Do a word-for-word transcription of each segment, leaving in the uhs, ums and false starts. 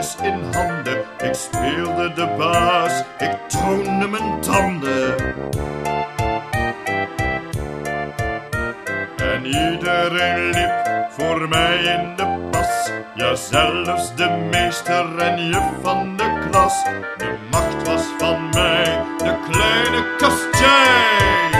mes in handen. Ik speelde de baas, ik toonde mijn tanden. En iedereen liep voor mij in de pas. Ja, zelfs de meester en juf van de klas. De macht was van mij, de kleine kastjei.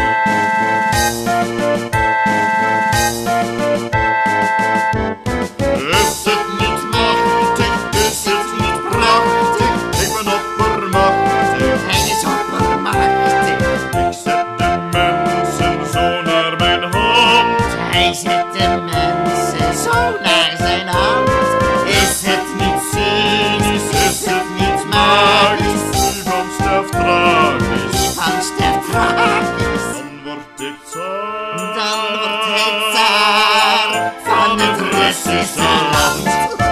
Is het niet machtig, is het niet prachtig? Ik ben oppermachtig, Hij is oppermachtig. ik zet de mensen zo naar mijn hand. Hij zet de mensen zo naar zijn hand. Is het niet cynisch, is het niet magisch? Iemand sterft tragisch, Ivan sterft tragisch. dan wordt dit zaar. Dan wordt hij tsaar van het Russische land.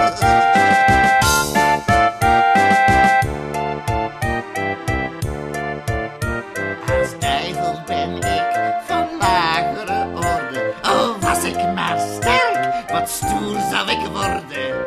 Als duivel ben ik van lagere orde. Oh, was ik maar sterk, wat stoer zou ik worden.